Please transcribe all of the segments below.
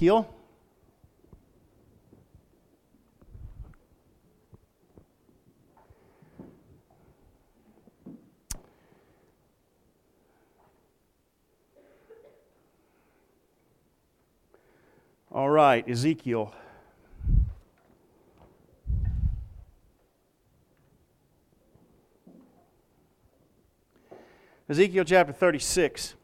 Ezekiel. All right, Ezekiel. Ezekiel chapter 36.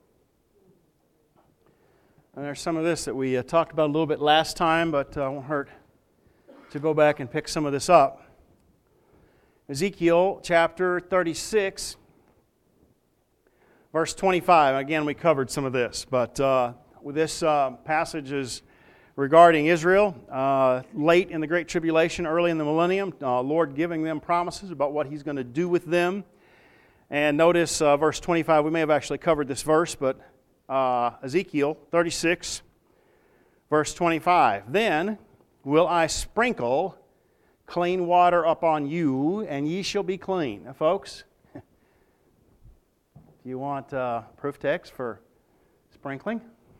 And there's some of this that we talked about a little bit last time, but it won't hurt to go back and pick some of this up. Ezekiel chapter 36, verse 25. Again, we covered some of this, but this passage is regarding Israel, late in the Great Tribulation, early in the millennium, Lord giving them promises about what He's going to do with them. And notice verse 25, we may have actually covered this verse, but Ezekiel 36, verse 25. Then will I sprinkle clean water upon you, and ye shall be clean. Now, folks, do you want proof text for sprinkling?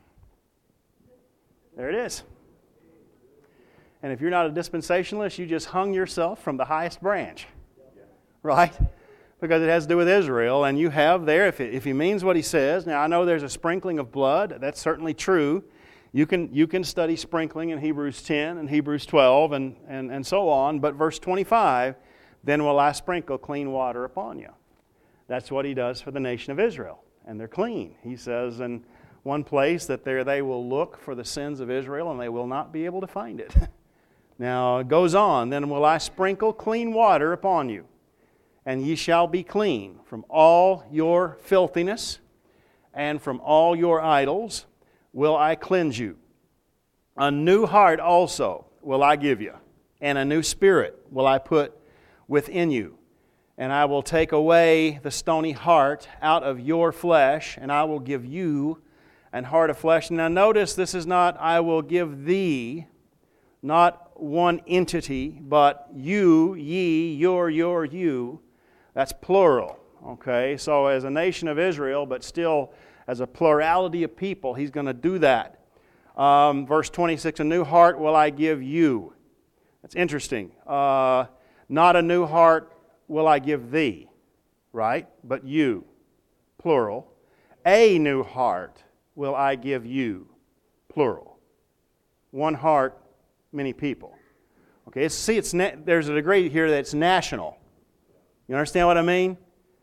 There it is. And if you're not a dispensationalist, you just hung yourself from the highest branch. Right? Because it has to do with Israel, and you have there, if he means what he says. Now, I know there's a sprinkling of blood. That's certainly true. You can study sprinkling in Hebrews 10 and Hebrews 12 and so on. But verse 25, then will I sprinkle clean water upon you. That's what he does for the nation of Israel. And they're clean. He says in one place that there they will look for the sins of Israel and they will not be able to find it. Now it goes on, then will I sprinkle clean water upon you, and ye shall be clean from all your filthiness, and from all your idols will I cleanse you. A new heart also will I give you, and a new spirit will I put within you. And I will take away the stony heart out of your flesh, and I will give you an heart of flesh. Now notice this is not, I will give thee, not one entity, but you, ye, your, you. That's plural. Okay, so as a nation of Israel, but still as a plurality of people, he's going to do that. Verse 26, a new heart will I give you. That's interesting. Not a new heart will I give thee, right? But you, plural. A new heart will I give you, plural. One heart, many people. Okay, see, there's a degree here that's national. You understand what I mean?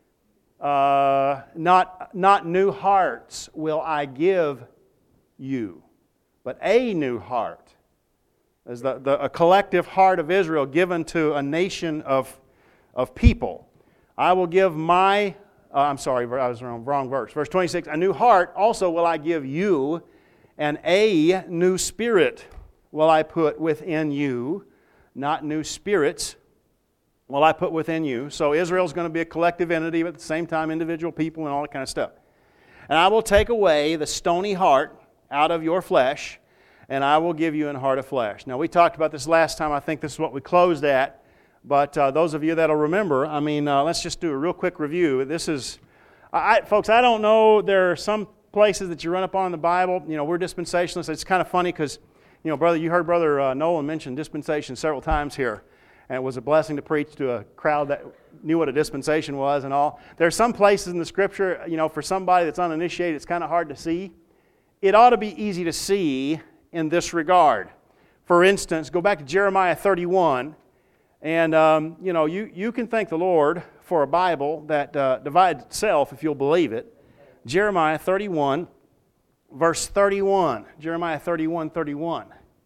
Not new hearts will I give you, but a new heart. As a collective heart of Israel given to a nation of people. I will give my, I was wrong verse. Verse 26, a new heart also will I give you, and a new spirit will I put within you. Not new spirits will I put within you. So Israel's going to be a collective entity, but at the same time individual people and all that kind of stuff. And I will take away the stony heart out of your flesh, and I will give you an heart of flesh. Now we talked about this last time. I think this is what we closed at. But those of you that'll remember, let's just do a real quick review. This is, folks, I don't know. There are some places that you run up on in the Bible. You know, we're dispensationalists. It's kind of funny because, you know, you heard Brother Nolan mention dispensation several times here. And it was a blessing to preach to a crowd that knew what a dispensation was and all. There's some places in the Scripture, you know, for somebody that's uninitiated, it's kind of hard to see. It ought to be easy to see in this regard. For instance, go back to Jeremiah 31. And, you can thank the Lord for a Bible that divides itself, if you'll believe it. Jeremiah 31, verse 31. Jeremiah 31, 31.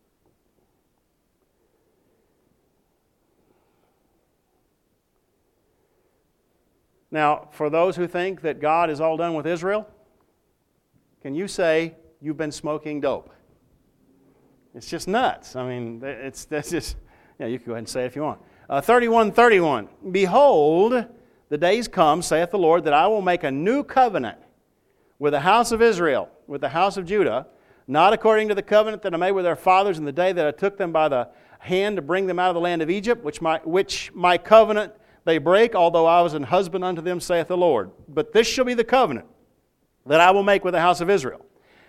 Now, for those who think that God is all done with Israel, can you say you've been smoking dope? It's just nuts. I mean, that's just... Yeah, you can go ahead and say it if you want. 31:31. Behold, the days come, saith the Lord, that I will make a new covenant with the house of Israel, with the house of Judah, not according to the covenant that I made with their fathers in the day that I took them by the hand to bring them out of the land of Egypt, which my covenant they break, although I was an husband unto them, saith the Lord. But this shall be the covenant that I will make with the house of Israel.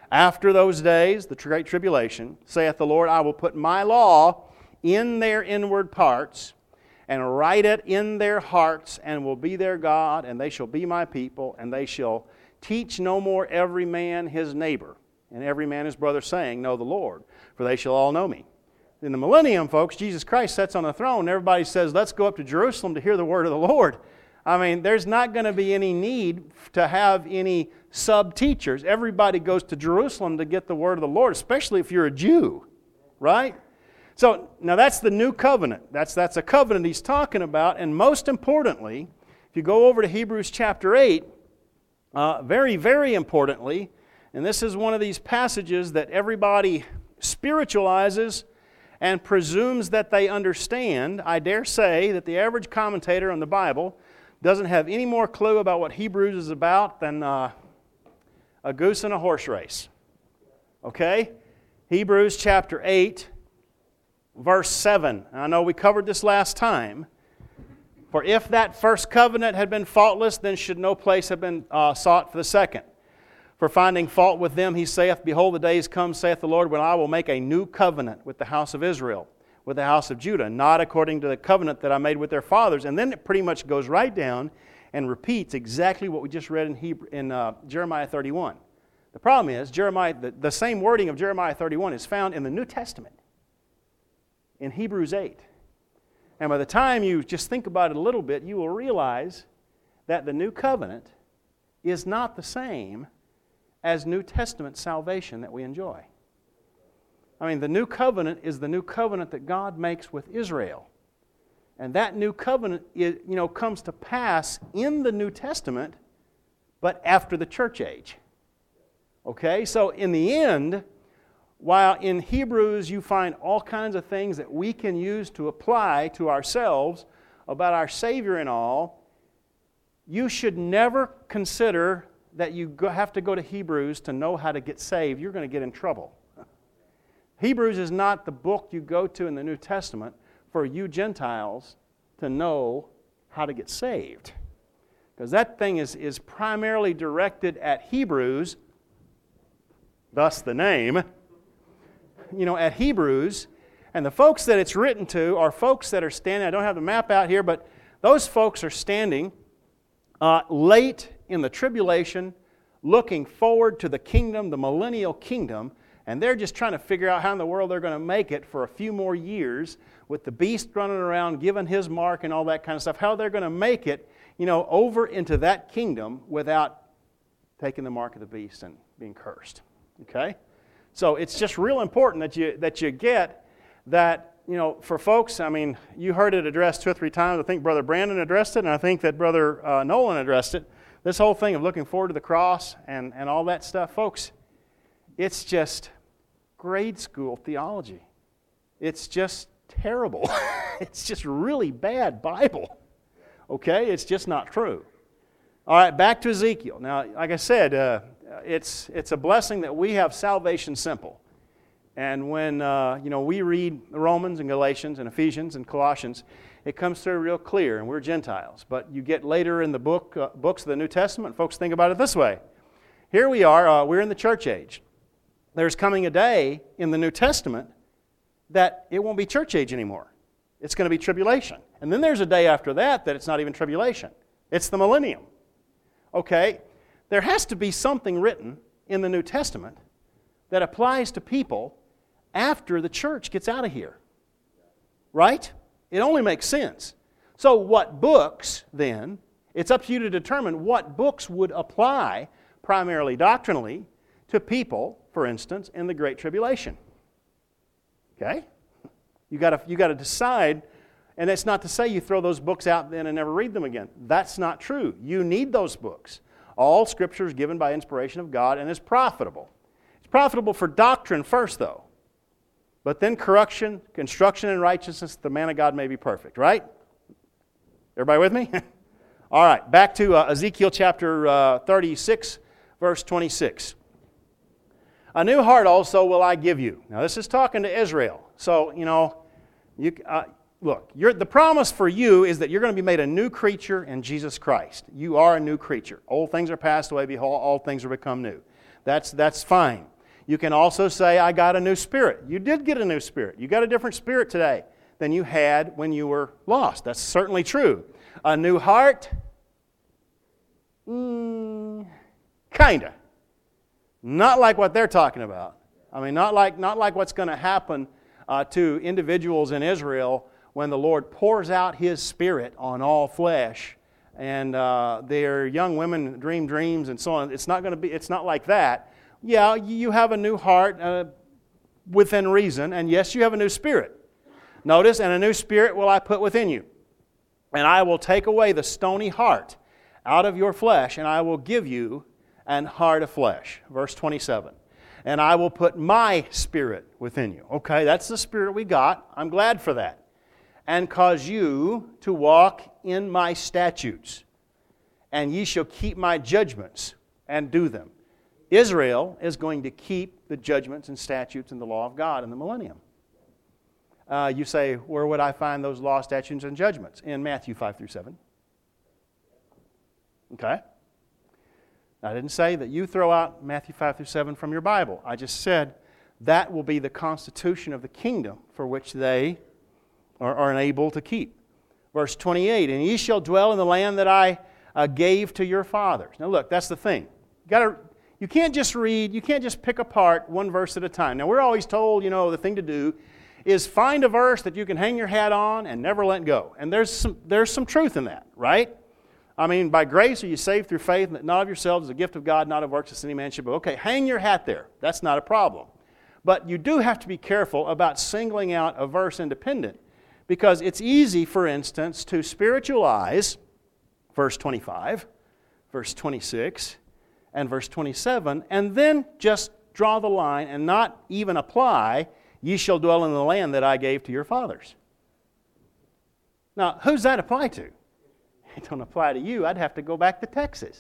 After those days, the great tribulation, saith the Lord, I will put my law in their inward parts, and write it in their hearts, and will be their God, and they shall be my people, and they shall teach no more every man his neighbor, and every man his brother, saying, Know the Lord, for they shall all know me. In the millennium, folks, Jesus Christ sits on the throne, and everybody says, let's go up to Jerusalem to hear the word of the Lord. I mean, there's not going to be any need to have any sub-teachers. Everybody goes to Jerusalem to get the word of the Lord, especially if you're a Jew, right? So, now that's the new covenant. That's a covenant he's talking about, and most importantly, if you go over to Hebrews chapter 8, very, very importantly, and this is one of these passages that everybody spiritualizes and presumes that they understand. I dare say that the average commentator on the Bible doesn't have any more clue about what Hebrews is about than a goose in a horse race. Okay? Hebrews chapter 8, verse 7. I know we covered this last time. For if that first covenant had been faultless, then should no place have been sought for the second. For finding fault with them, he saith, Behold, the days come, saith the Lord, when I will make a new covenant with the house of Israel, with the house of Judah, not according to the covenant that I made with their fathers. And then it pretty much goes right down and repeats exactly what we just read in Jeremiah 31. The problem is, the same wording of Jeremiah 31 is found in the New Testament, in Hebrews 8. And by the time you just think about it a little bit, you will realize that the new covenant is not the same as New Testament salvation that we enjoy. I mean, the new covenant is the new covenant that God makes with Israel. And that new covenant comes to pass in the New Testament, but after the church age. Okay? So in the end, while in Hebrews you find all kinds of things that we can use to apply to ourselves about our Savior and all, you should never consider that you have to go to Hebrews to know how to get saved. You're going to get in trouble. Hebrews is not the book you go to in the New Testament for you Gentiles to know how to get saved. Because that thing is primarily directed at Hebrews, thus the name, at Hebrews. And the folks that it's written to are folks that are standing, I don't have the map out here, but those folks are standing late in the tribulation, looking forward to the kingdom, the millennial kingdom, and they're just trying to figure out how in the world they're going to make it for a few more years with the beast running around, giving his mark and all that kind of stuff, how they're going to make it, over into that kingdom without taking the mark of the beast and being cursed. Okay? So it's just real important that you get that, for folks, I mean, you heard it addressed 2 or 3 times. I think Brother Brandon addressed it, and I think that Brother Nolan addressed it. This whole thing of looking forward to the cross and all that stuff, folks, it's just grade school theology. It's just terrible. It's just really bad Bible. Okay? It's just not true. All right, back to Ezekiel. Now, like I said, it's a blessing that we have salvation simple. And when we read Romans and Galatians and Ephesians and Colossians, it comes through real clear, and we're Gentiles. But you get later in the books of the New Testament, folks think about it this way. Here we are, we're in the church age. There's coming a day in the New Testament that it won't be church age anymore. It's going to be tribulation. And then there's a day after that it's not even tribulation. It's the millennium. Okay, there has to be something written in the New Testament that applies to people after the church gets out of here. Right? It only makes sense. So what books, then, it's up to you to determine what books would apply, primarily doctrinally, to people, for instance, in the Great Tribulation. Okay? You got to decide, and it's not to say you throw those books out then and never read them again. That's not true. You need those books. All Scripture is given by inspiration of God and is profitable. It's profitable for doctrine first, though. But then correction, instruction in righteousness, the man of God may be perfect, right? Everybody with me? All right, back to Ezekiel chapter 36, verse 26. A new heart also will I give you. Now, this is talking to Israel. So, look, the promise for you is that you're going to be made a new creature in Jesus Christ. You are a new creature. Old things are passed away, behold, all things are become new. That's fine. You can also say, I got a new spirit. You did get a new spirit. You got a different spirit today than you had when you were lost. That's certainly true. A new heart? Kinda. Not like what they're talking about. I mean, not like what's going to happen to individuals in Israel when the Lord pours out His Spirit on all flesh, and their young women dream dreams and so on. It's not like that. Yeah, you have a new heart within reason, and yes, you have a new spirit. Notice, and a new spirit will I put within you, and I will take away the stony heart out of your flesh, and I will give you an heart of flesh. Verse 27. And I will put my spirit within you. Okay, that's the spirit we got. I'm glad for that. And cause you to walk in my statutes, and ye shall keep my judgments and do them. Israel is going to keep the judgments and statutes and the law of God in the millennium. You say, where would I find those law, statutes, and judgments? In Matthew 5 through 7. Okay? I didn't say that you throw out Matthew 5 through 7 from your Bible. I just said that will be the constitution of the kingdom for which they are unable to keep. Verse 28, and ye shall dwell in the land that I gave to your fathers. Now look, that's the thing. You can't just read, you can't just pick apart one verse at a time. Now we're always told, the thing to do is find a verse that you can hang your hat on and never let go. And there's some truth in that, right? I mean, by grace are you saved through faith, and that not of yourselves is a gift of God, not of works, as any man should. But okay, hang your hat there. That's not a problem. But you do have to be careful about singling out a verse independent, because it's easy, for instance, to spiritualize verse 25, verse 26, and verse 27, and then just draw the line and not even apply, ye shall dwell in the land that I gave to your fathers. Now, who's that apply to? It don't apply to you. I'd have to go back to Texas.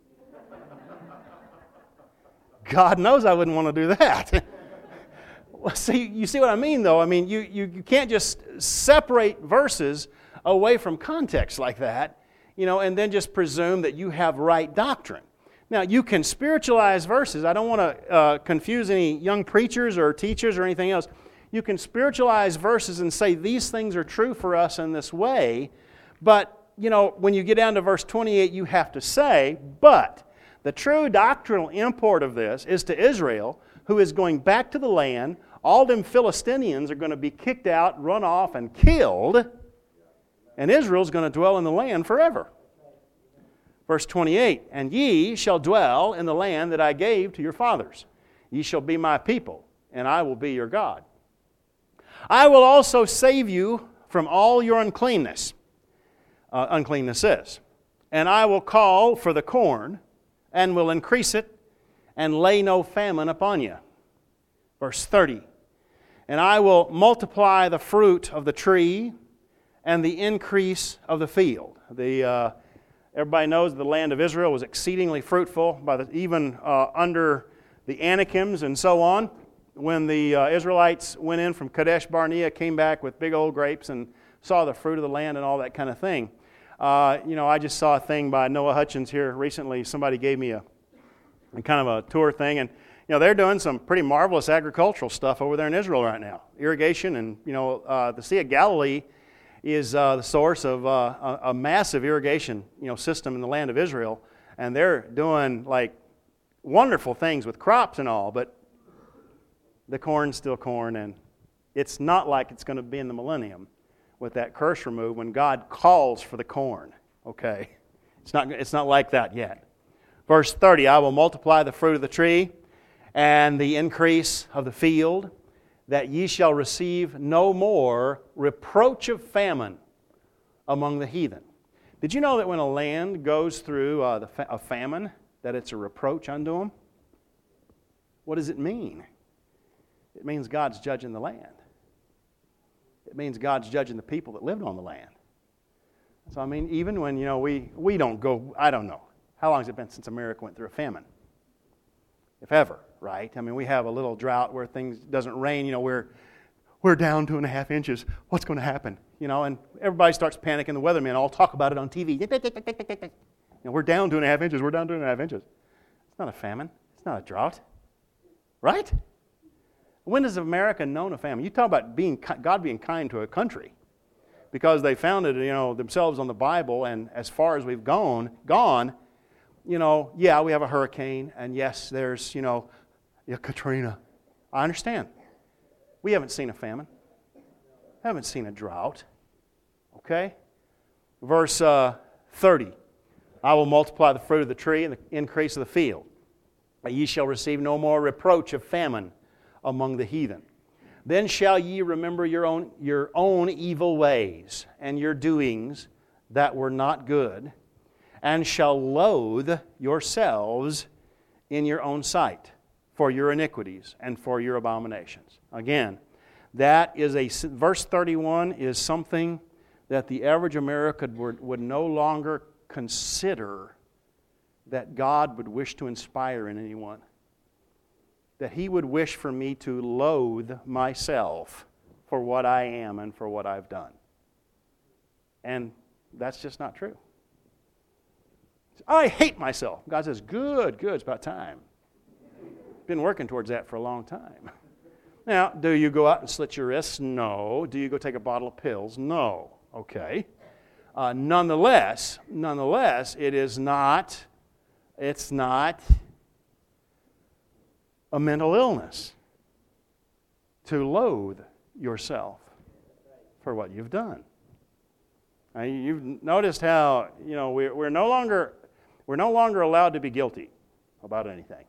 God knows I wouldn't want to do that. Well, see, you see what I mean, though? I mean, you can't just separate verses away from context like that, and then just presume that you have right doctrine. Now, you can spiritualize verses. I don't want to confuse any young preachers or teachers or anything else. You can spiritualize verses and say these things are true for us in this way, but when you get down to verse 28, you have to say, but the true doctrinal import of this is to Israel, who is going back to the land. All them Philistinians are going to be kicked out, run off, and killed, and Israel's going to dwell in the land forever. Verse 28, and ye shall dwell in the land that I gave to your fathers. Ye shall be my people, and I will be your God. I will also save you from all your uncleanness. Uncleanness is. And I will call for the corn, and will increase it, and lay no famine upon you. Verse 30. And I will multiply the fruit of the tree, and the increase of the field. Everybody knows the land of Israel was exceedingly fruitful, even under the Anakims and so on. When the Israelites went in from Kadesh Barnea, came back with big old grapes and saw the fruit of the land and all that kind of thing. I just saw a thing by Noah Hutchins here recently. Somebody gave me a kind of a tour thing, and they're doing some pretty marvelous agricultural stuff over there in Israel right now. Irrigation, and the Sea of Galilee is the source of a massive irrigation system in the land of Israel, and they're doing like wonderful things with crops and all. But the corn's still corn, and it's not like it's going to be in the millennium with that curse removed when God calls for the corn. Okay, it's not like that yet. Verse 30, I will multiply the fruit of the tree and the increase of the field, that ye shall receive no more reproach of famine among the heathen. Did you know that when a land goes through a famine, that it's a reproach unto them? What does it mean? It means God's judging the land. It means God's judging the people that lived on the land. So, I mean, even when, we don't go, I don't know. How long has it been since America went through a famine? If ever, right? I mean, we have a little drought where things doesn't rain. We're down 2.5 inches. What's going to happen? And everybody starts panicking. The weathermen all talk about it on TV. We're down 2.5 inches. We're down 2.5 inches. It's not a famine. It's not a drought. Right? When has America known a famine? You talk about God being kind to a country because they founded, themselves on the Bible, and as far as we've gone, we have a hurricane, and yes, there's, Katrina. I understand. We haven't seen a famine. Haven't seen a drought. Okay? Verse 30. I will multiply the fruit of the tree and the increase of the field. But ye shall receive no more reproach of famine among the heathen. Then shall ye remember your own evil ways and your doings that were not good, and shall loathe yourselves in your own sight for your iniquities and for your abominations. Again, that is verse 31 is something that the average American would no longer consider that God would wish to inspire in anyone. That He would wish for me to loathe myself for what I am and for what I've done. And that's just not true. I hate myself. God says, good, it's about time. Been working towards that for a long time. Now, do you go out and slit your wrists? No. Do you go take a bottle of pills? No. Okay. Nonetheless, it's not a mental illness to loathe yourself for what you've done. Now, you've noticed how we're no longer allowed to be guilty about anything.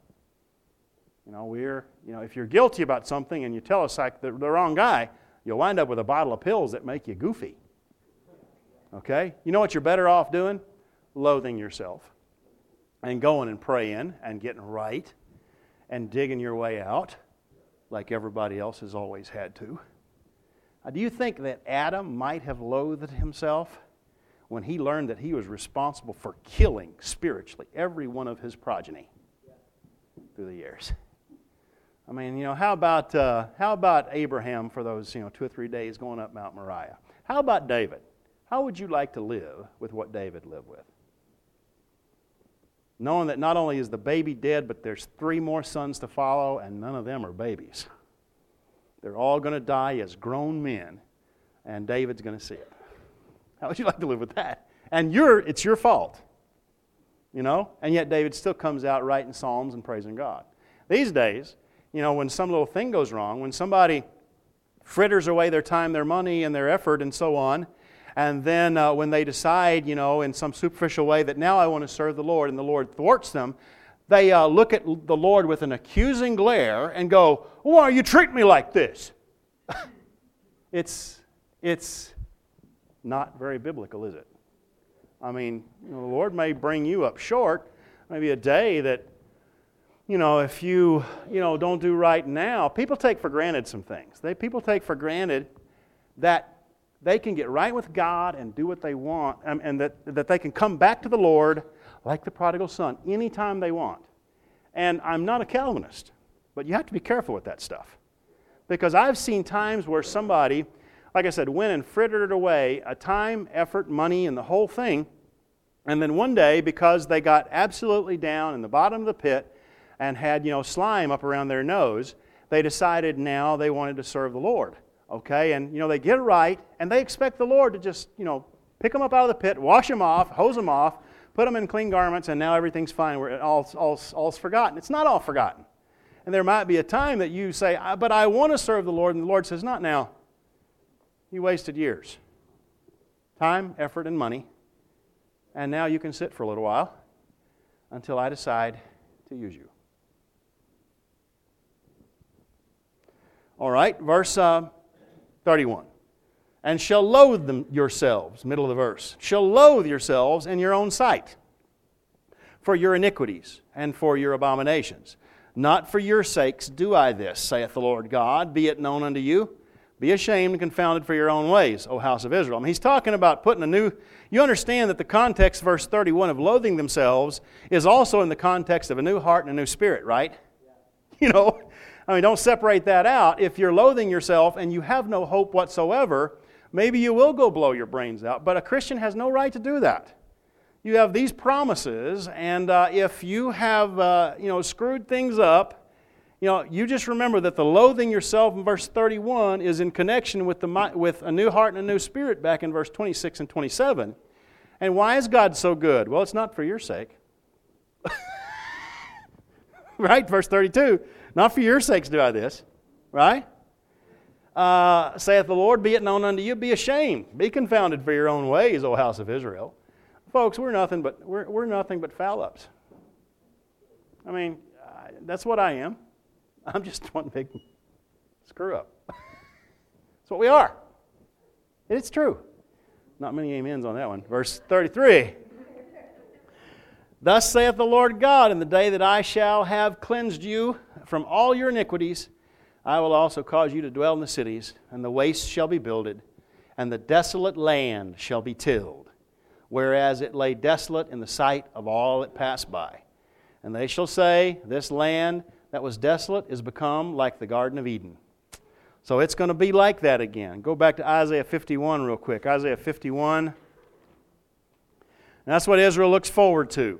If you're guilty about something and you tell us like the wrong guy, you'll wind up with a bottle of pills that make you goofy. Okay? You know what you're better off doing? Loathing yourself and going and praying and getting right and digging your way out like everybody else has always had to. Do you think that Adam might have loathed himself when he learned that he was responsible for killing spiritually every one of his progeny through the years? I mean, how about Abraham for those 2 or 3 days going up Mount Moriah? How about David? How would you like to live with what David lived with? Knowing that not only is the baby dead, but there's 3 more sons to follow, and none of them are babies. They're all going to die as grown men, and David's going to see it. How would you like to live with that? And it's your fault, and yet David still comes out writing psalms and praising God. These days, when some little thing goes wrong, when somebody fritters away their time, their money, and their effort, and so on, and then when they decide, in some superficial way that now I want to serve the Lord, and the Lord thwarts them, they look at the Lord with an accusing glare and go, "Why you treat me like this?" It's not very biblical, is it? I mean, the Lord may bring you up short, maybe a day that, if you, don't do right now. People take for granted some things. People take for granted that they can get right with God and do what they want, and that they can come back to the Lord like the prodigal son anytime they want. And I'm not a Calvinist, but you have to be careful with that stuff. Because I've seen times where somebody, like I said, went and frittered away time, effort, money, and the whole thing, and then one day, because they got absolutely down in the bottom of the pit and had, slime up around their nose, they decided now they wanted to serve the Lord. Okay, and they get it right, and they expect the Lord to just, pick them up out of the pit, wash them off, hose them off, put them in clean garments, and now everything's fine. All's forgotten. It's not all forgotten. And there might be a time that you say, "But I want to serve the Lord," and the Lord says, "Not now. You wasted years, time, effort, and money, and now you can sit for a little while until I decide to use you." All right, verse 31. "And shall loathe them yourselves," middle of the verse, "shall loathe yourselves in your own sight for your iniquities and for your abominations. Not for your sakes do I this, saith the Lord God, be it known unto you. Be ashamed and confounded for your own ways, O house of Israel." I mean, he's talking about putting you understand that the context, verse 31, of loathing themselves is also in the context of a new heart and a new spirit, right? Yeah. Don't separate that out. If you're loathing yourself and you have no hope whatsoever, maybe you will go blow your brains out. But a Christian has no right to do that. You have these promises, and if you have, screwed things up, You just remember that the loathing yourself in verse 31 is in connection with a new heart and a new spirit back in verse 26 and 27. And why is God so good? Well, it's not for your sake. Right? Verse 32. Not for your sakes do I this. Right? Saith the Lord, be it known unto you, be ashamed. Be confounded for your own ways, O house of Israel. Folks, we're nothing but foul-ups. I mean, that's what I am. I'm just one big screw-up. That's what we are. And it's true. Not many amens on that one. Verse 33. Thus saith the Lord God, in the day that I shall have cleansed you from all your iniquities, I will also cause you to dwell in the cities, and the wastes shall be builded, and the desolate land shall be tilled, whereas it lay desolate in the sight of all that passed by. And they shall say, this land that was desolate is become like the Garden of Eden. So it's going to be like that again. Go back to Isaiah 51 real quick. Isaiah 51. And that's what Israel looks forward to.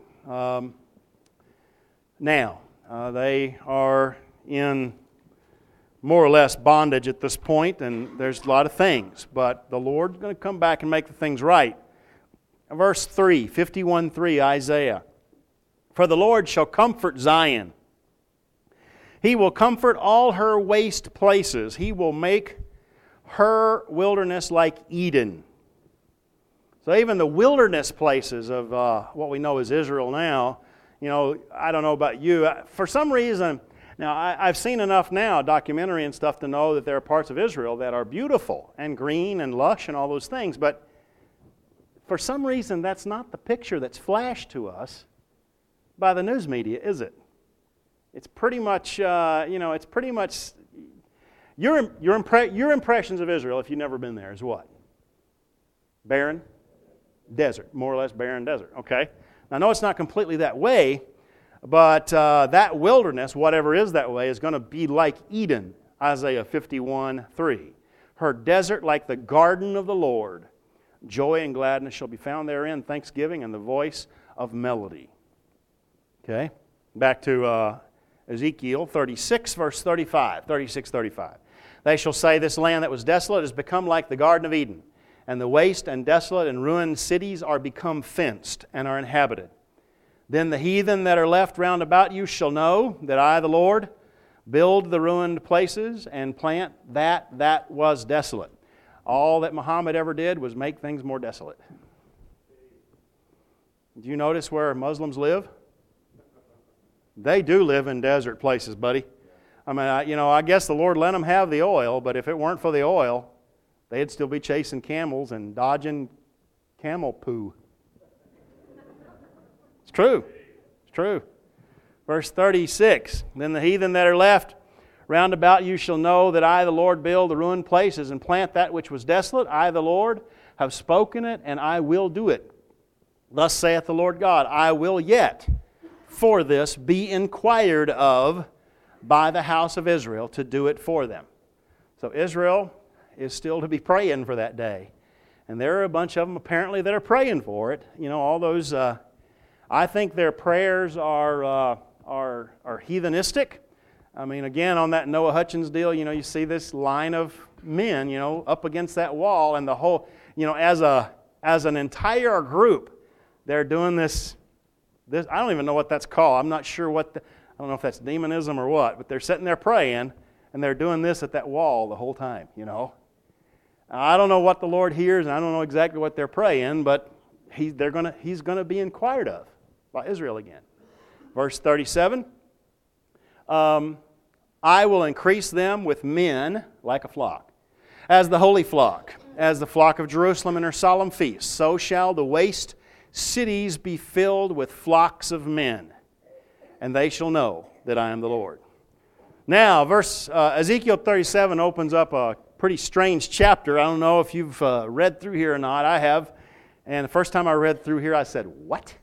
Now, they are in more or less bondage at this point, and there's a lot of things. But the Lord's going to come back and make the things right. Verse 3, 51:3, Isaiah. For the Lord shall comfort Zion. He will comfort all her waste places. He will make her wilderness like Eden. So even the wilderness places of what we know as Israel now, I don't know about you. For some reason, now I've seen enough now, documentary and stuff, to know that there are parts of Israel that are beautiful and green and lush and all those things. But for some reason, that's not the picture that's flashed to us by the news media, is it? It's pretty much, it's pretty much, your impressions of Israel, if you've never been there, is what? Barren? Desert. More or less barren desert. Okay? Now, I know it's not completely that way, but that wilderness, whatever is that way, is going to be like Eden, Isaiah 51:3. Her desert like the garden of the Lord. Joy and gladness shall be found therein, thanksgiving and the voice of melody. Okay? Back to Ezekiel 36, verse 35. 36:35. They shall say, this land that was desolate has become like the Garden of Eden, and the waste and desolate and ruined cities are become fenced and are inhabited. Then the heathen that are left round about you shall know that I, the Lord, build the ruined places and plant that was desolate. All that Muhammad ever did was make things more desolate. Do you notice where Muslims live? They do live in desert places, buddy. I mean, I guess the Lord let them have the oil, but if it weren't for the oil, they'd still be chasing camels and dodging camel poo. It's true. It's true. Verse 36, then the heathen that are left round about you shall know that I, the Lord, build the ruined places and plant that which was desolate. I, the Lord, have spoken it, and I will do it. Thus saith the Lord God, I will yet for this be inquired of by the house of Israel to do it for them. So Israel is still to be praying for that day. And there are a bunch of them apparently that are praying for it. All those, I think their prayers are heathenistic. I mean, again, on that Noah Hutchins deal, you see this line of men, up against that wall, and the whole, as an entire group, they're doing this. I don't even know what that's called. I'm not sure I don't know if that's demonism or what, but they're sitting there praying, and they're doing this at that wall the whole time, I don't know what the Lord hears, and I don't know exactly what they're praying, but He's going to be inquired of by Israel again. Verse 37, I will increase them with men like a flock, as the holy flock, as the flock of Jerusalem in her solemn feast. So shall the waste cities be filled with flocks of men, and they shall know that I am the Lord. Now, Ezekiel 37 opens up a pretty strange chapter. I don't know if you've read through here or not. I have. And the first time I read through here, I said, what?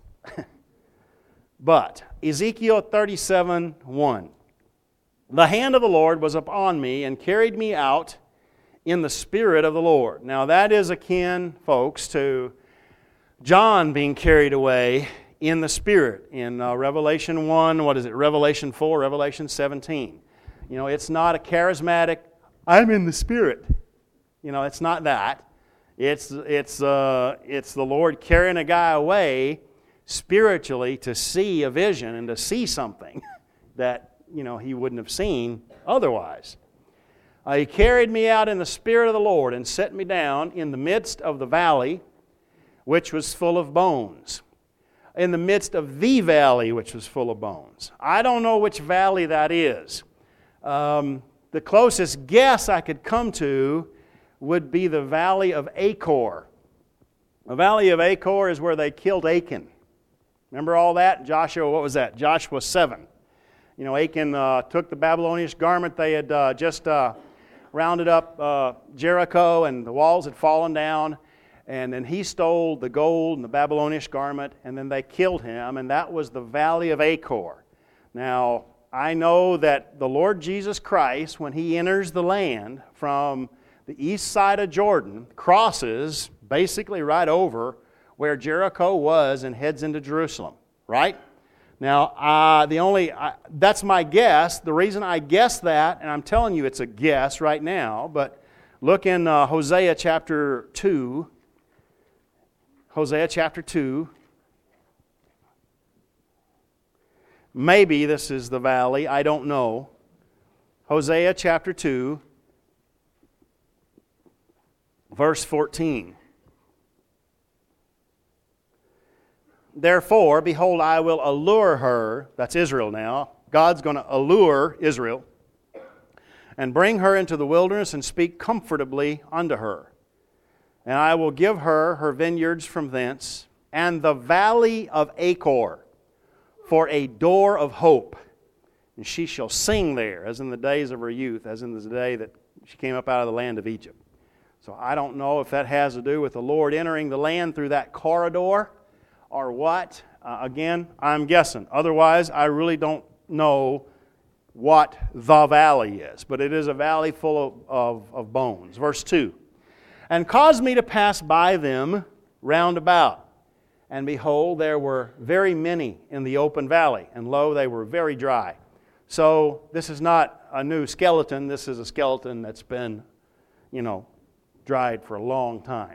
But Ezekiel 37:1. The hand of the Lord was upon me and carried me out in the Spirit of the Lord. Now that is akin, folks, to John being carried away in the Spirit in Revelation 1, Revelation 4, Revelation 17. It's not a charismatic, I'm in the Spirit. It's not that. It's the Lord carrying a guy away spiritually to see a vision and to see something that, he wouldn't have seen otherwise. He carried me out in the Spirit of the Lord and set me down in the midst of the valley, which was full of bones. In the midst of the valley, which was full of bones. I don't know which valley that is. The closest guess I could come to would be the valley of Achor. The valley of Achor is where they killed Achan. Remember all that? Joshua, what was that? Joshua 7. Achan took the Babylonian garment. They had just rounded up Jericho, and the walls had fallen down. And then he stole the gold and the Babylonian garment, and then they killed him, and that was the valley of Achor. Now, I know that the Lord Jesus Christ, when He enters the land from the east side of Jordan, crosses basically right over where Jericho was and heads into Jerusalem, right? Now, that's my guess. The reason I guess that, and I'm telling you it's a guess right now, but look in Hosea chapter 2. Hosea chapter 2. Maybe this is the valley. I don't know. Hosea chapter 2, verse 14. Therefore, behold, I will allure her, that's Israel now. God's going to allure Israel and bring her into the wilderness and speak comfortably unto her. And I will give her her vineyards from thence, and the valley of Achor for a door of hope. And she shall sing there, as in the days of her youth, as in the day that she came up out of the land of Egypt. So I don't know if that has to do with the Lord entering the land through that corridor or what. Again, I'm guessing. Otherwise, I really don't know what the valley is. But it is a valley full of bones. Verse 2. And caused me to pass by them round about. And behold, there were very many in the open valley. And lo, they were very dry. So this is not a new skeleton. This is a skeleton that's been, dried for a long time.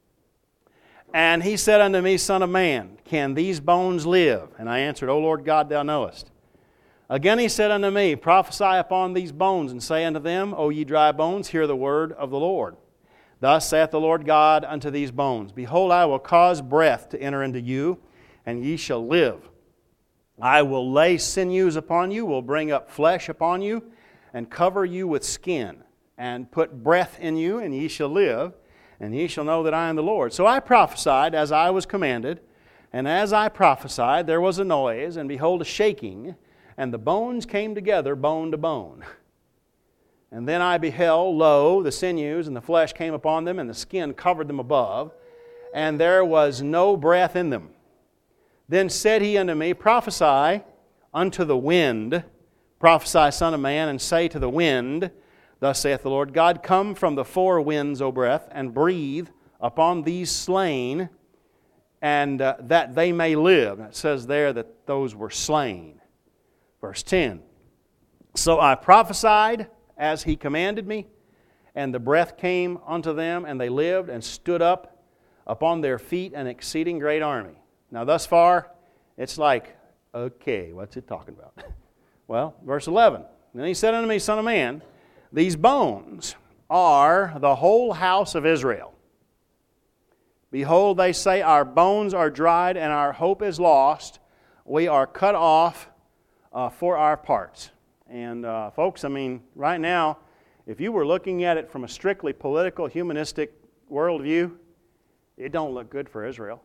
And he said unto me, Son of man, can these bones live? And I answered, O Lord God, thou knowest. Again he said unto me, Prophesy upon these bones, and say unto them, O ye dry bones, hear the word of the Lord. Thus saith the Lord God unto these bones, Behold, I will cause breath to enter into you, and ye shall live. I will lay sinews upon you, will bring up flesh upon you, and cover you with skin, and put breath in you, and ye shall live, and ye shall know that I am the Lord. So I prophesied as I was commanded, and as I prophesied, there was a noise, and behold, a shaking, and the bones came together, bone to bone. And then I beheld, lo, the sinews and the flesh came upon them, and the skin covered them above, and there was no breath in them. Then said he unto me, Prophesy unto the wind, prophesy, Son of man, and say to the wind, Thus saith the Lord God, Come from the four winds, O breath, and breathe upon these slain, and that they may live. And it says there that those were slain. Verse 10. So I prophesied as he commanded me, and the breath came unto them, and they lived and stood up upon their feet, an exceeding great army. Now thus far, it's like, okay, what's it talking about? Well, verse 11. Then he said unto me, Son of man, these bones are the whole house of Israel. Behold, they say, Our bones are dried, and our hope is lost. We are cut off for our parts. And folks, right now, if you were looking at it from a strictly political, humanistic worldview, it don't look good for Israel.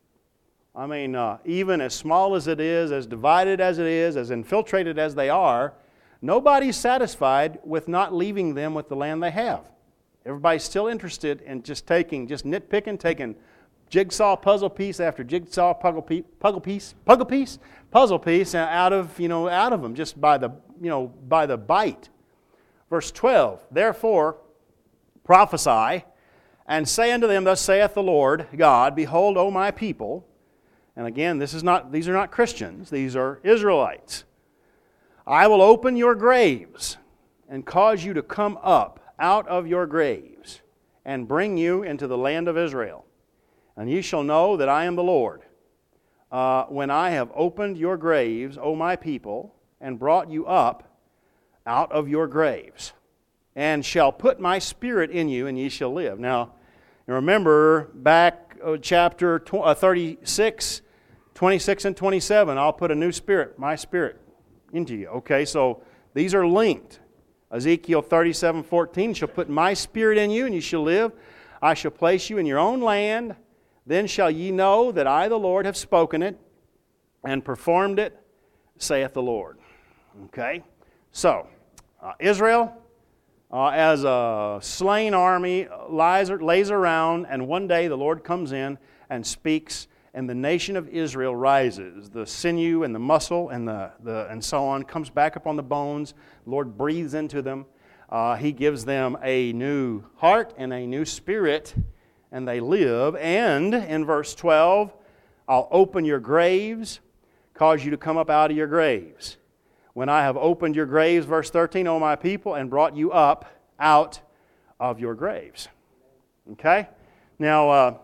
Even as small as it is, as divided as it is, as infiltrated as they are, nobody's satisfied with not leaving them with the land they have. Everybody's still interested in just nitpicking, taking jigsaw puzzle piece after jigsaw puzzle piece out of them just by the bite. Verse 12, Therefore prophesy, and say unto them, Thus saith the Lord God, Behold, O my people, and again, these are not Christians, these are Israelites. I will open your graves, and cause you to come up out of your graves, and bring you into the land of Israel. And ye shall know that I am the Lord, when I have opened your graves, O my people, and brought you up out of your graves, and shall put my spirit in you, and ye shall live. Now, remember back chapter 36, 26 and 27, I'll put a new spirit, my spirit, into you. Okay, so these are linked. Ezekiel 37:14, shall put my spirit in you, and you shall live. I shall place you in your own land. Then shall ye know that I, the Lord, have spoken it and performed it, saith the Lord. Okay, so Israel, as a slain army, lays around, and one day the Lord comes in and speaks, and the nation of Israel rises. The sinew and the muscle and so on comes back up on the bones. The Lord breathes into them. He gives them a new heart and a new spirit, and they live. And in verse 12, I'll open your graves, cause you to come up out of your graves. When I have opened your graves, verse 13, O my people, and brought you up out of your graves. Okay? Now,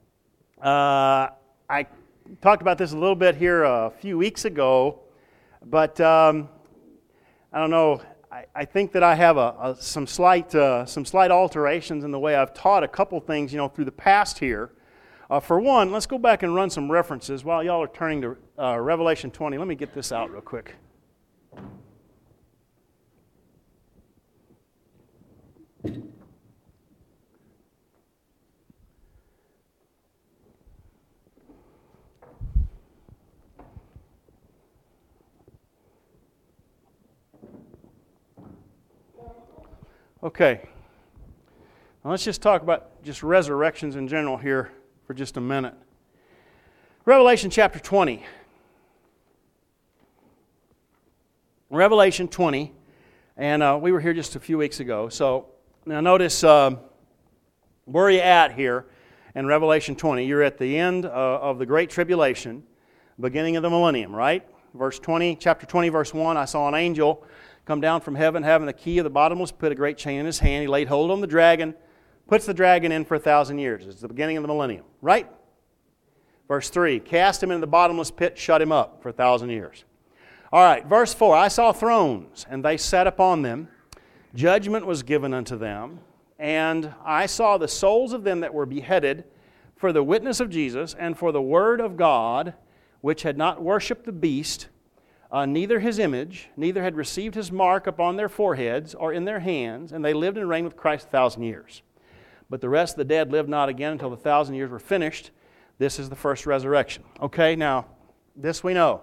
I talked about this a little bit here a few weeks ago, but I don't know. I think that I have some slight alterations in the way I've taught a couple things, through the past here. For one, let's go back and run some references while y'all are turning to Revelation 20. Let me get this out real quick. Okay, now let's just talk about just resurrections in general here for just a minute. Revelation chapter 20. Revelation 20, and we were here just a few weeks ago. So now notice, where are you at here in Revelation 20? You're at the end of the Great Tribulation, beginning of the millennium, right? Verse 20, chapter 20, verse 1, I saw an angel come down from heaven, having the key of the bottomless pit, a great chain in his hand. He laid hold on the dragon, puts the dragon in for 1,000 years. It's the beginning of the millennium, right? Verse 3, cast him into the bottomless pit, shut him up for 1,000 years. All right, verse 4, I saw thrones, and they sat upon them. Judgment was given unto them. And I saw the souls of them that were beheaded for the witness of Jesus and for the word of God, which had not worshipped the beast, neither his image, neither had received his mark upon their foreheads or in their hands, and they lived and reigned with Christ 1,000 years. But the rest of the dead lived not again until the 1,000 years were finished. This is the first resurrection. Okay, now, this we know.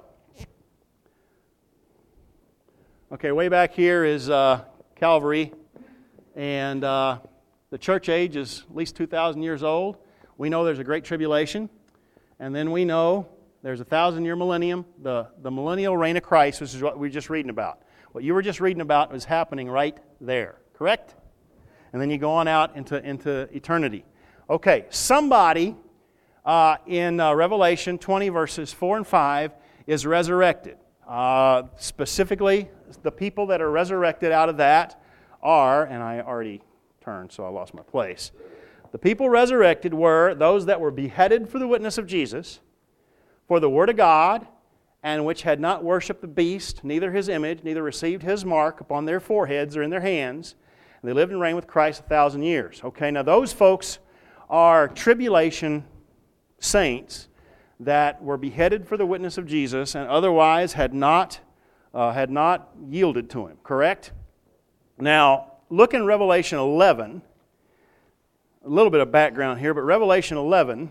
Okay, way back here is Calvary, and the church age is at least 2,000 years old. We know there's a great tribulation, and then we know there's a 1,000-year millennium, the millennial reign of Christ, which is what we were just reading about. What you were just reading about was happening right there, correct? And then you go on out into eternity. Okay, somebody in Revelation 20, verses 4 and 5 is resurrected. Specifically, the people that are resurrected out of that are, and I already turned, so I lost my place. The people resurrected were those that were beheaded for the witness of Jesus, for the word of God, and which had not worshipped the beast, neither his image, neither received his mark upon their foreheads or in their hands. And they lived and reigned with Christ 1,000 years. Okay, now those folks are tribulation saints that were beheaded for the witness of Jesus and otherwise had not yielded to him, correct? Now, look in Revelation 11. A little bit of background here, but Revelation 11,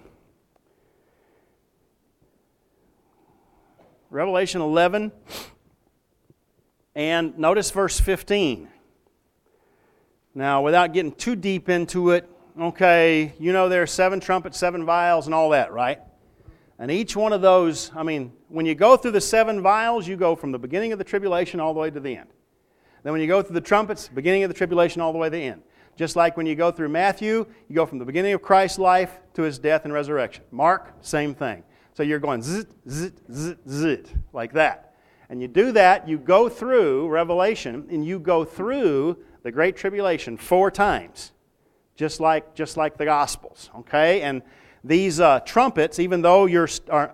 and notice verse 15. Now, without getting too deep into it, okay, there are 7 trumpets, 7 vials, and all that, right? And each one of those, when you go through the 7 vials, you go from the beginning of the tribulation all the way to the end. Then when you go through the trumpets, beginning of the tribulation all the way to the end. Just like when you go through Matthew, you go from the beginning of Christ's life to his death and resurrection. Mark, same thing. So you're going zit, zit, zit, zit, like that. And you do that, you go through Revelation, and you go through the Great Tribulation 4 times, just like the Gospels, okay? And these trumpets, even though you're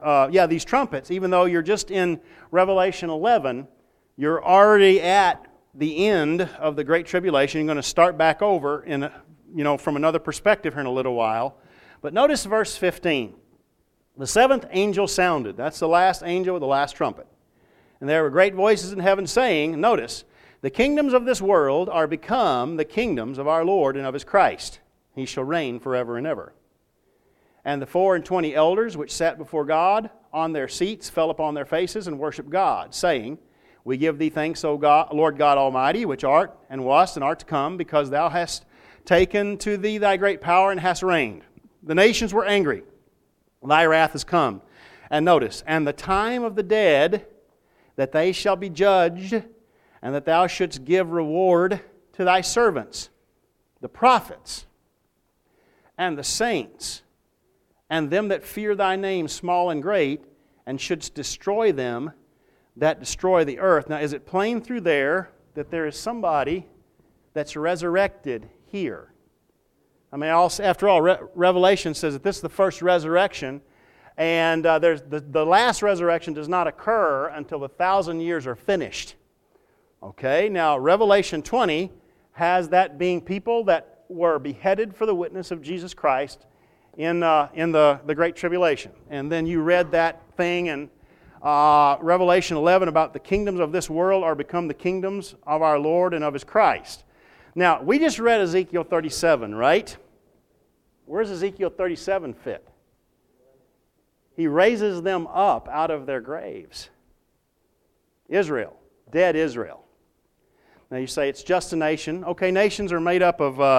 just in Revelation 11, you're already at the end of the Great Tribulation. You're going to start back over from another perspective here in a little while. But notice verse 15. The 7th angel sounded. That's the last angel with the last trumpet. And there were great voices in heaven saying, notice, the kingdoms of this world are become the kingdoms of our Lord and of His Christ. He shall reign forever and ever. And the 24 elders which sat before God on their seats fell upon their faces and worshipped God, saying, We give Thee thanks, O God, Lord God Almighty, which art and wast and art to come, because Thou hast taken to Thee Thy great power and hast reigned. The nations were angry. Thy wrath is come. And notice, and the time of the dead, that they shall be judged, and that Thou shouldst give reward to Thy servants, the prophets, and the saints, and them that fear Thy name, small and great, and shouldst destroy them that destroy the earth. Now, is it plain through there that there is somebody that's resurrected here? I mean, after all, Revelation says that this is the first resurrection, and there's the last resurrection does not occur until the 1,000 years are finished. Okay, now Revelation 20 has that being people that were beheaded for the witness of Jesus Christ in the Great Tribulation. And then you read that thing in Revelation 11 about the kingdoms of this world are become the kingdoms of our Lord and of His Christ. Now, we just read Ezekiel 37, right? Where's Ezekiel 37 fit? He raises them up out of their graves. Israel, dead Israel. Now you say it's just a nation. Okay, nations are made up of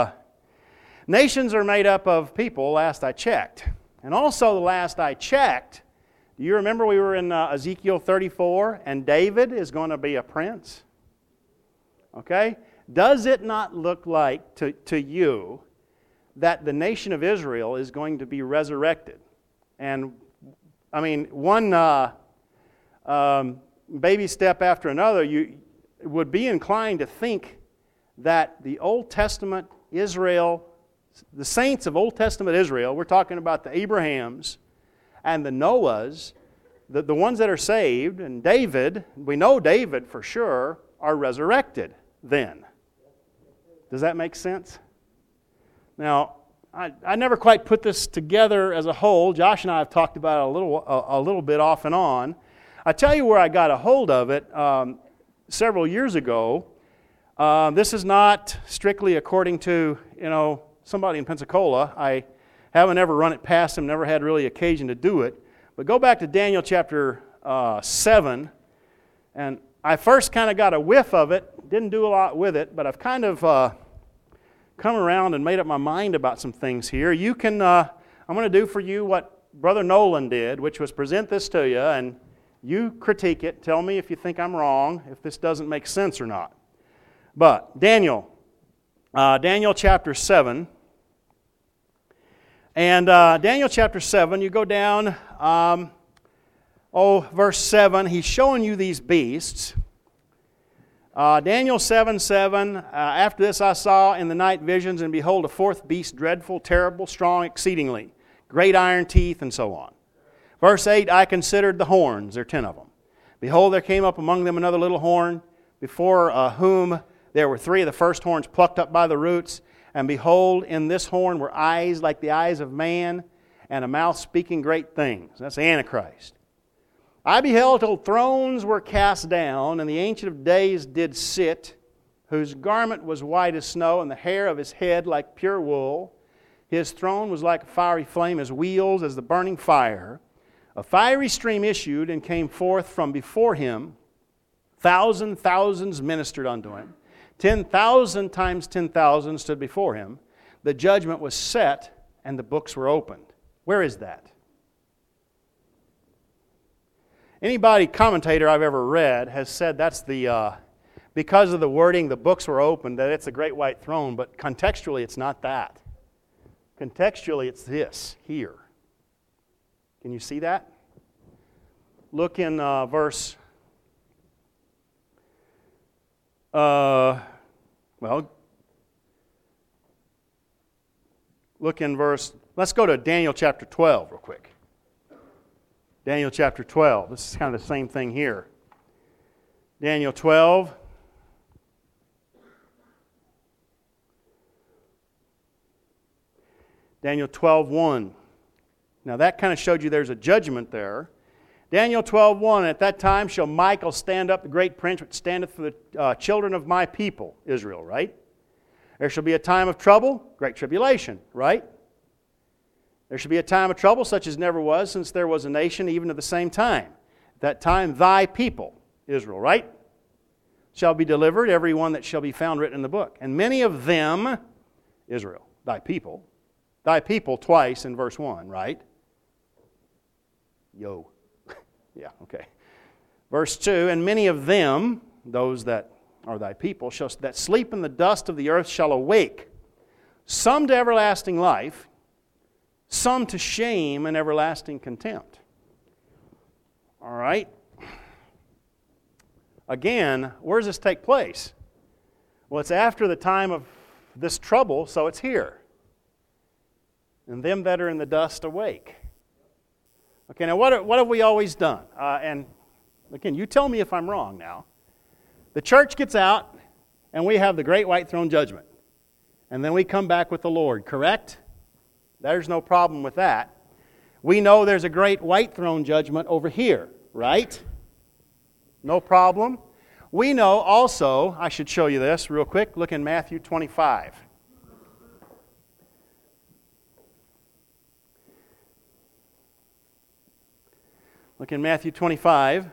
people, last I checked. And also the last I checked, do you remember we were in Ezekiel 34 and David is going to be a prince? Okay? Does it not look like to you that the nation of Israel is going to be resurrected? And I mean, one baby step after another, you would be inclined to think that the Old Testament Israel, the saints of Old Testament Israel, we're talking about the Abrahams and the Noahs, the ones that are saved, and David, we know David for sure, are resurrected then. Does that make sense? Now, I never quite put this together as a whole. Josh and I have talked about it a little bit off and on. I tell you where I got a hold of it several years ago. This is not strictly according to somebody in Pensacola. I haven't ever run it past him. Never had really occasion to do it. But go back to Daniel chapter 7, and I first kind of got a whiff of it. Didn't do a lot with it, but I've kind of come around and made up my mind about some things here. You can, I'm going to do for you what Brother Nolan did, which was present this to you, and you critique it. Tell me if you think I'm wrong, if this doesn't make sense or not. But Daniel chapter 7, and Daniel chapter 7, you go down, verse 7, he's showing you these beasts. Daniel 7:7, after this I saw in the night visions, and behold, a fourth beast, dreadful, terrible, strong exceedingly, great iron teeth, and so on. Verse 8, I considered the horns, there are 10 of them. Behold, there came up among them another little horn, before whom there were 3 of the first horns plucked up by the roots. And behold, in this horn were eyes like the eyes of man, and a mouth speaking great things. That's the Antichrist. I beheld till thrones were cast down, and the Ancient of Days did sit, whose garment was white as snow, and the hair of his head like pure wool. His throne was like a fiery flame, his wheels as the burning fire. A fiery stream issued and came forth from before him. Thousands ministered unto him. 10,000 times 10,000 stood before him. The judgment was set, and the books were opened. Where is that? Anybody, commentator I've ever read, has said that's because of the wording, the books were opened, that it's a great white throne, but contextually it's not that. Contextually it's this, here. Can you see that? Look in verse Well, look in let's go to Daniel chapter 12 real quick. Daniel chapter 12. This is kind of the same thing here. Daniel 12. Daniel 12:1. Now that kind of showed you there's a judgment there. Daniel 12:1. At that time shall Michael stand up, the great prince which standeth for the children of my people, Israel, right? There shall be a time of trouble, great tribulation, right? There shall be a time of trouble such as never was since there was a nation even at the same time. At that time thy people, Israel, right? Shall be delivered, every one that shall be found written in the book. And many of them, Israel, thy people twice in verse 1, right? Yo. Yeah, okay. Verse 2, and many of them, those that are thy people, that sleep in the dust of the earth shall awake, some to everlasting life, some to shame and everlasting contempt. All right? Again, where does this take place? Well, it's after the time of this trouble, so it's here. And them that are in the dust awake. Okay, now what have we always done? And again, you tell me if I'm wrong now. The church gets out, and we have the great white throne judgment. And then we come back with the Lord, correct? There's no problem with that. We know there's a great white throne judgment over here, right? No problem. We know also, I should show you this real quick. Look in Matthew 25. Look in Matthew 25.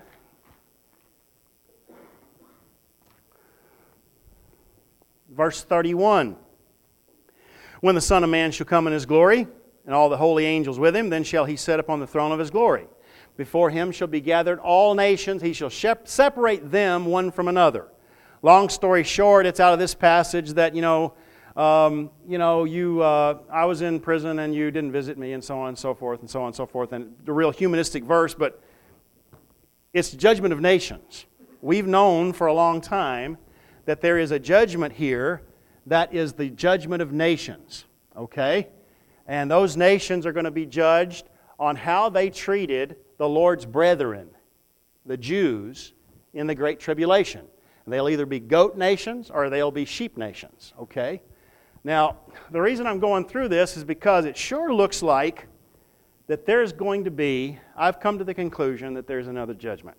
Verse 31. When the Son of Man shall come in His glory, and all the holy angels with Him, then shall He sit upon the throne of His glory. Before Him shall be gathered all nations. He shall separate them one from another. Long story short, it's out of this passage that, I was in prison and you didn't visit me, and so on and so forth, and so on and so forth. And the real humanistic verse, but it's the judgment of nations. We've known for a long time that there is a judgment here that is the judgment of nations, okay? And those nations are going to be judged on how they treated the Lord's brethren, the Jews, in the Great Tribulation. And they'll either be goat nations or they'll be sheep nations, okay? Now, the reason I'm going through this is because it sure looks like that there's going to be, I've come to the conclusion that there's another judgment.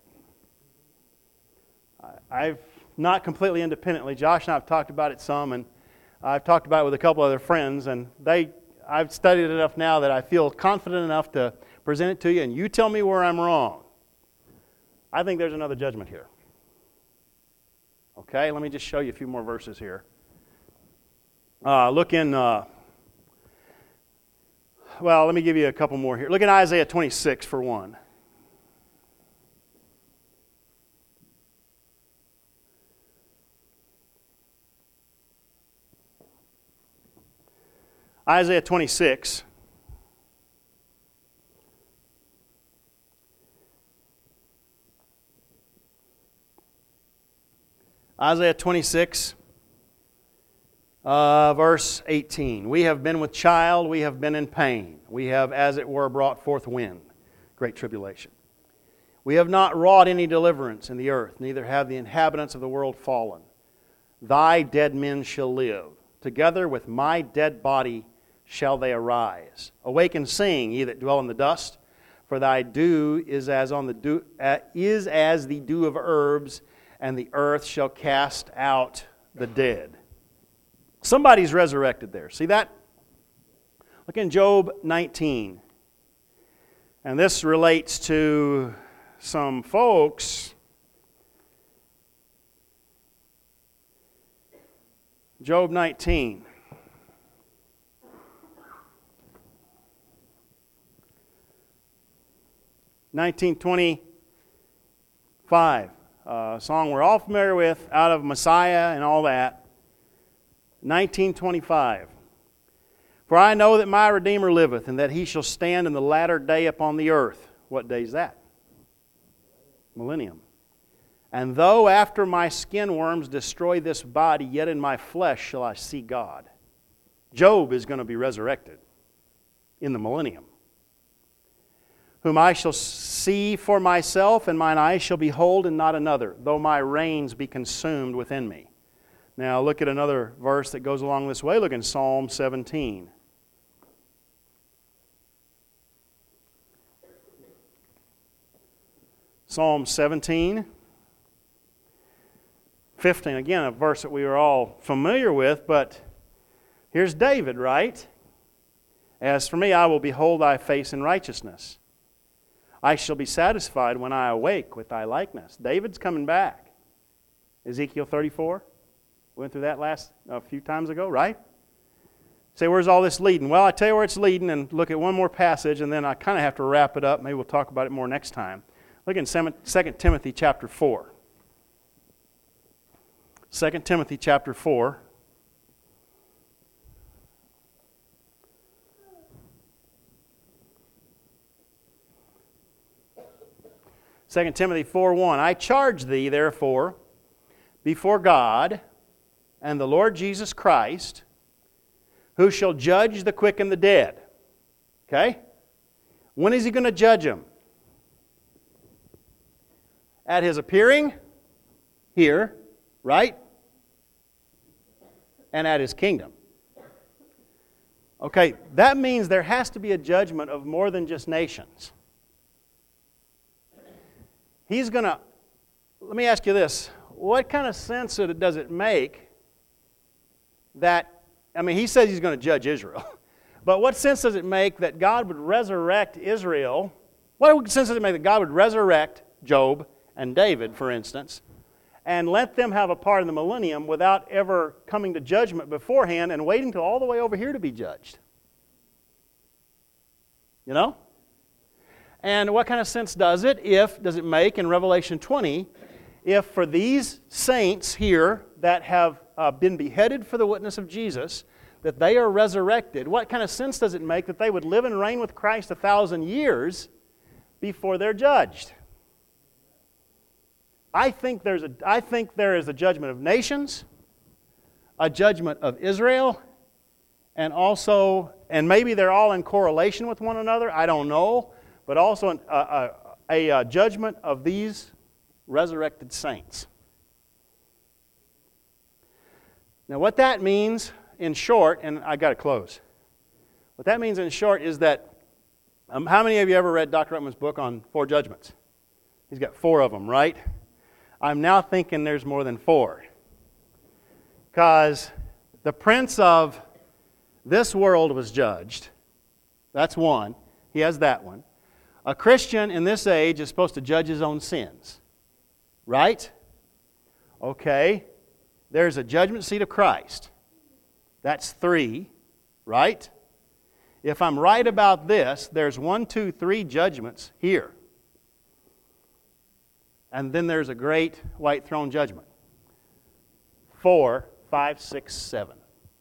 I've not completely independently, Josh and I have talked about it some, and I've talked about it with a couple other friends, and I've studied it enough now that I feel confident enough to present it to you, and you tell me where I'm wrong. I think there's another judgment here. Okay, let me just show you a few more verses here. Look in, let me give you a couple more here. Look in Isaiah 26 for one. Isaiah 26. Isaiah 26, verse 18. We have been with child, we have been in pain. We have, as it were, brought forth wind, great tribulation. We have not wrought any deliverance in the earth, neither have the inhabitants of the world fallen. Thy dead men shall live. Together with my dead body shall they arise. Awake and sing, ye that dwell in the dust, for thy dew is as the dew of herbs, and the earth shall cast out the dead. Somebody's resurrected there. See that? Look in Job 19. And this relates to some folks. Job 19. (1925). A song we're all familiar with, out of Messiah and all that. 1925. For I know that my Redeemer liveth, and that He shall stand in the latter day upon the earth. What day is that? Millennium. And though after my skin worms destroy this body, yet in my flesh shall I see God. Job is going to be resurrected in the millennium. Whom I shall see for myself, and mine eyes shall behold, and not another, though my reins be consumed within me. Now look at another verse that goes along this way. Look in Psalm 17. Psalm 17, 15. Again, a verse that we are all familiar with, but here's David, right? As for me, I will behold thy face in righteousness. I shall be satisfied when I awake with thy likeness. David's coming back. Ezekiel 34. We went through that a few times ago, right? Say, where's all this leading? Well, I tell you where it's leading, and look at one more passage, and then I kind of have to wrap it up. Maybe we'll talk about it more next time. Look in 2 Timothy chapter 4. 2 Timothy chapter 4. Second Timothy 4:1. I charge thee, therefore, before God and the Lord Jesus Christ, who shall judge the quick and the dead. Okay? When is He going to judge them? At His appearing here, right? And at His kingdom. Okay, that means there has to be a judgment of more than just nations. He's going to, let me ask you this, what kind of sense does it make that, He says He's going to judge Israel, but what sense does it make that God would resurrect Israel? What sense does it make that God would resurrect Job and David, for instance, and let them have a part in the millennium without ever coming to judgment beforehand and waiting till all the way over here to be judged? You know? And what kind of sense does it make in Revelation 20 if for these saints here that have been beheaded for the witness of Jesus, that they are resurrected, what kind of sense does it make that they would live and reign with Christ 1,000 years before they're judged? I think there is a judgment of nations, a judgment of Israel, and maybe they're all in correlation with one another, I don't know, but also a judgment of these resurrected saints. Now what that means in short, and I got to close, what that means in short is that, how many of you ever read Dr. Ruckman's book on 4 judgments? He's got 4 of them, right? I'm now thinking there's more than 4. Because the prince of this world was judged. That's one. He has that one. A Christian in this age is supposed to judge his own sins. Right? Okay. There's a judgment seat of Christ. That's 3. Right? If I'm right about this, there's 1, 2, 3 judgments here. And then there's a great white throne judgment. 4, 5, 6, 7.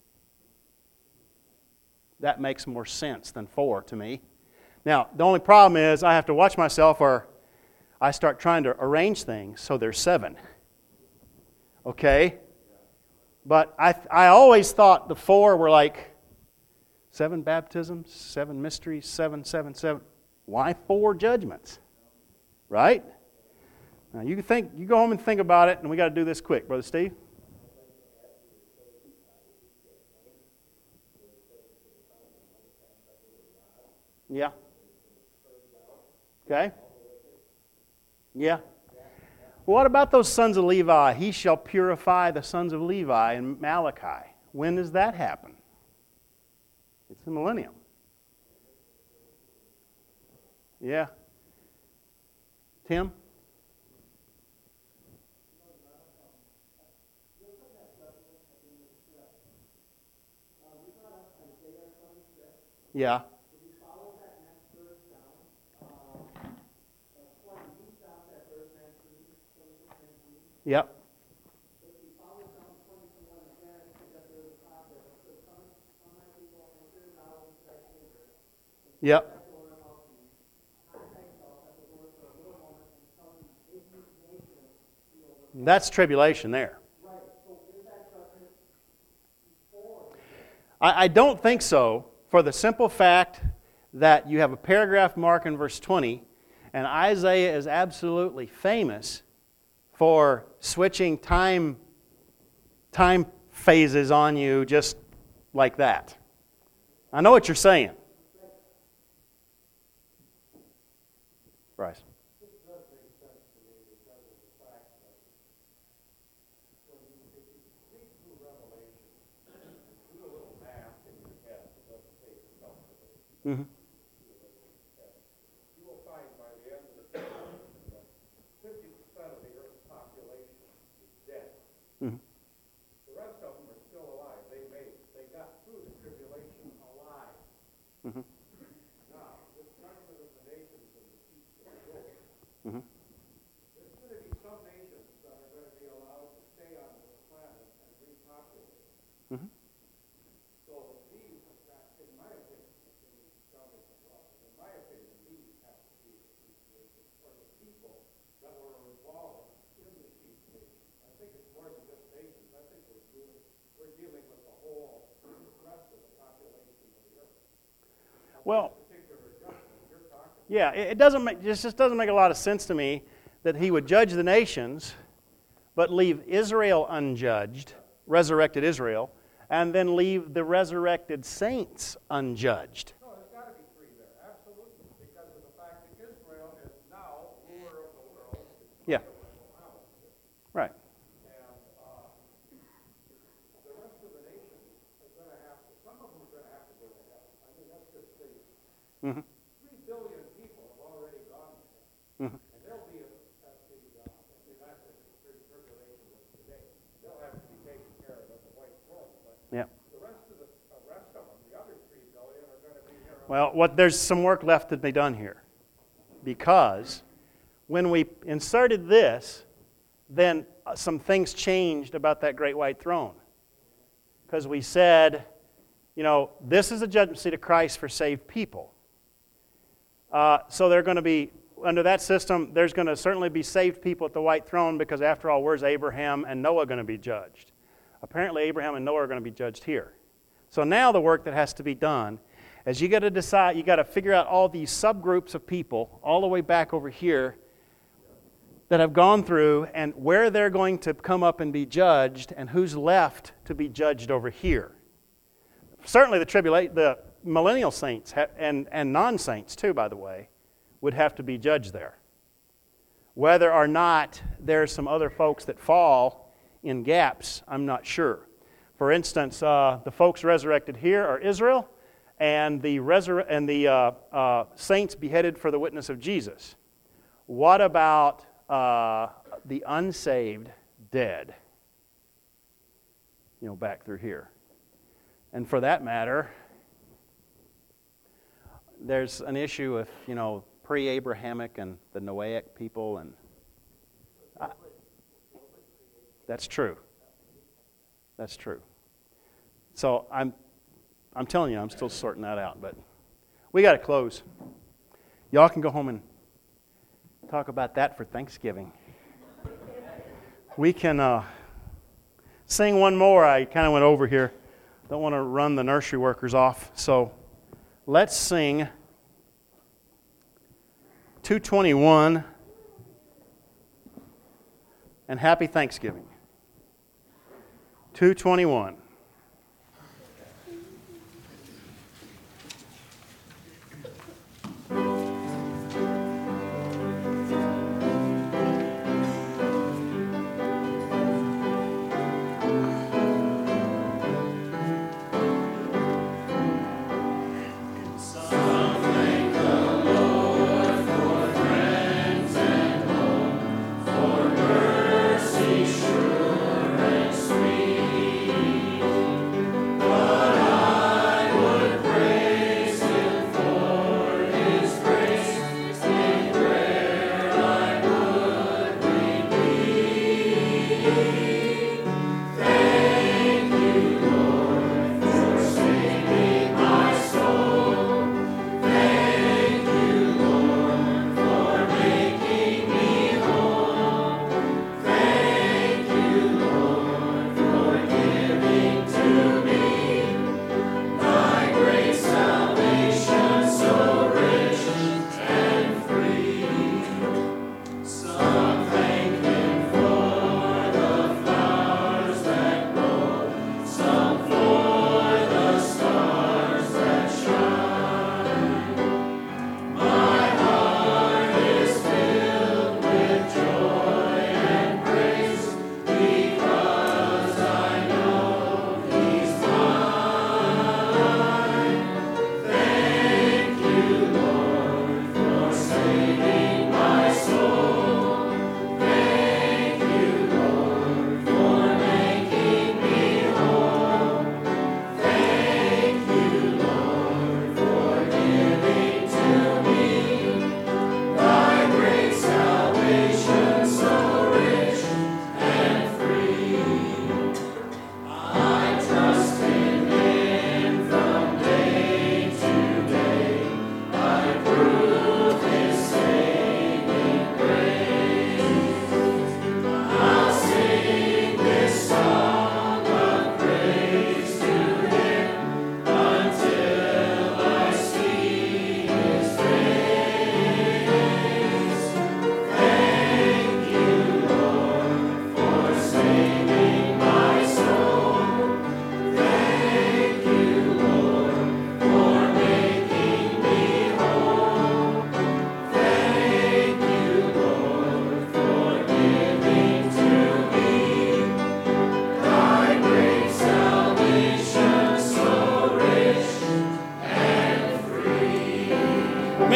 That makes more sense than 4 to me. Now, the only problem is I have to watch myself or I start trying to arrange things so there's 7. Okay? But I always thought the 4 were like 7 baptisms, 7 mysteries, 7, 7, 7. Why 4 judgments? Right? Now you go home and think about it, and we got to do this quick, Brother Steve. Yeah. Okay. Yeah. What about those sons of Levi? He shall purify the sons of Levi in Malachi. When does that happen? It's the millennium. Yeah. Tim? Yeah. Yep. Yep. That's tribulation there. I don't think so, for the simple fact that you have a paragraph mark in verse 20, and Isaiah is absolutely famous for switching time phases on you just like that. I know what you're saying. Bryce. Mm-hmm. You will find by the end of the time that 50% of the Earth's population is dead. Mm-hmm. The rest of them are still alive. They got through the tribulation alive. Mm-hmm. Now, this judgment of the nations and the peace of the Lord. Mm-hmm. There's going to be some nations that are going to be allowed to stay on this planet and repopulate. Mm-hmm. So these, in my opinion, in my opinion, these have to be the peace nations, or the people that were involved in the peace nations. I think it's more than just nations. I think we're dealing with the whole rest of the population of the earth. Well, Particular judgment you're talking about. yeah, it just doesn't make a lot of sense to me that he would judge the nations, but leave Israel unjudged, resurrected Israel, and then leave the resurrected saints unjudged. No, there's got to be three there, absolutely, because of the fact that Israel is now ruler of the world. Yeah. Right. And the rest of the nations are going to have to, some of them are going to have to go to hell. I mean, that's just the Mm-hmm. 3 billion people have already gone to hell. Mm-hmm. And they'll be at the event of the tribulation of today. They'll have to be taken care of at the white throne. But Yeah. the rest of them, the other 3 billion, are going to be here. Well, there's some work left to be done here. Because when we inserted this, then some things changed about that great white throne. Because we said, this is a judgment seat of Christ for saved people. So they're going to be, under that system, there's going to certainly be saved people at the white throne, because after all, where's Abraham and Noah going to be judged? Apparently Abraham and Noah are going to be judged here. So now the work that has to be done is you got to decide, you got to figure out all these subgroups of people all the way back over here that have gone through, and where they're going to come up and be judged, and who's left to be judged over here. Certainly the millennial saints and non-saints too, by the way, would have to be judged there. Whether or not there's some other folks that fall in gaps, I'm not sure. For instance, the folks resurrected here are Israel, and the saints beheaded for the witness of Jesus. What about the unsaved dead? Back through here. And for that matter, there's an issue with, pre-Abrahamic and the Noahic people, and that's true. That's true. So I'm telling you, I'm still sorting that out, but we got to close. Y'all can go home and talk about that for Thanksgiving. We can sing one more. I kind of went over here. Don't want to run the nursery workers off. So let's sing 221 and Happy Thanksgiving. 221. Mercy sure and sweet.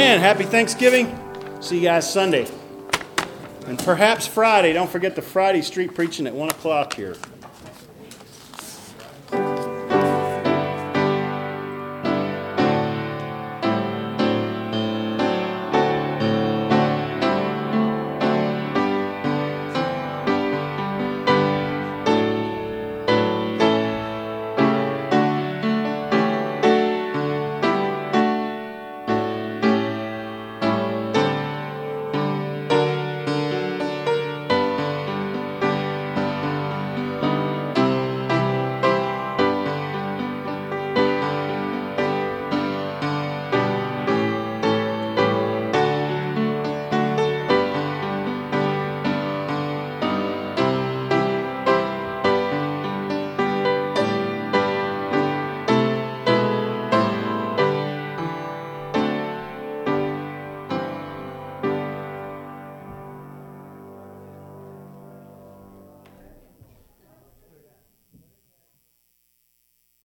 Amen. Happy Thanksgiving. See you guys Sunday. And perhaps Friday. Don't forget the Friday street preaching at 1 o'clock here.